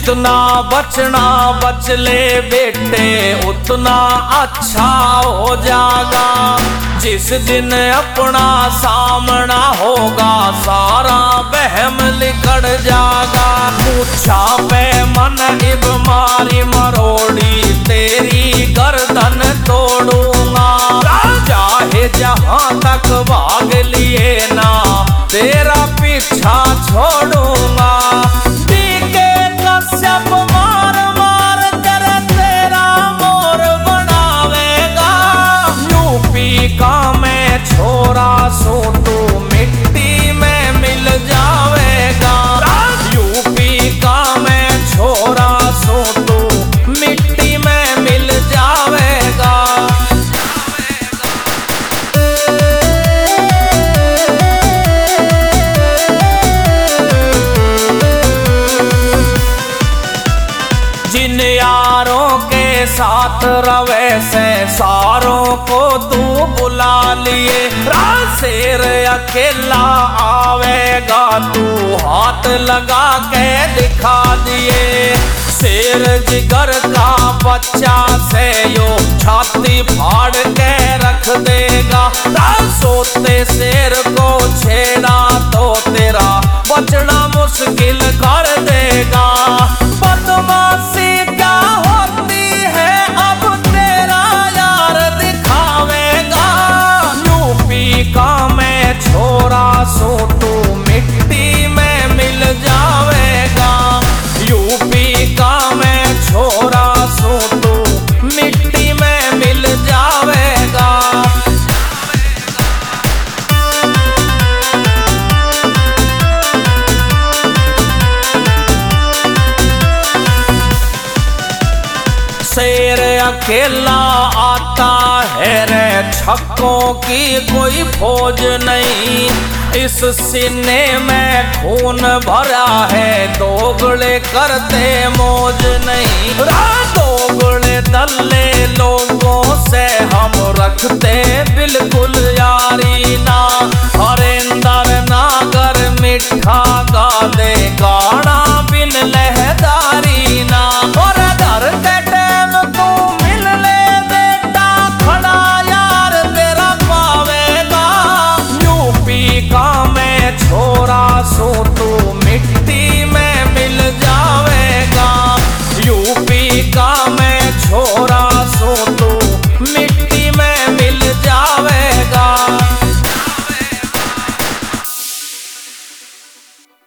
जितना बचना बच ले बेटे उतना अच्छा हो जाएगा। जिस दिन अपना सामना होगा सारा वहम लिकड़ जाएगा। पूछा पे मन इब मारी मरोड़ी तेरी गर्दन तोड़ूंगा। चाहे जहां तक भाग लिए ना तेरा पीछा छोड़ूंगा। डीके कश्यप मार मार कर तेरा मोर बनावेगा। यूपी का मैं छोरा सो तू मिट्टी में मिल जावेगा। यूपी का मैं छोरा सो तू मिट्टी में मिल जावेगा। जिन यारों के साथ रवे से सारों को तू बुला लिए। शेर अकेला आवेगा तू हाथ लगा के दिखा दिए। शेर जिगर का बच्चा से यो छाती फाड़ के रख देगा। सोते शेर को छेड़ा तो तेरा बचना मुश्किल कर देगा। बदमाशी क्या होती है अब तेरा यार दिखावेगा। यूपी का मैं छोरा सो तू मिट्टी में मिल जावेगा। यूपी का मैं छोरा सो तू मिट्टी में मिल जावेगा। शेर अकेला आता है रे छक्कों की कोई फौज नहीं। इस सीने में खून भरा है दोगले करते मौज नहीं। दोगले दल्ले लोगों से हम रखते बिल्कुल यारी ना।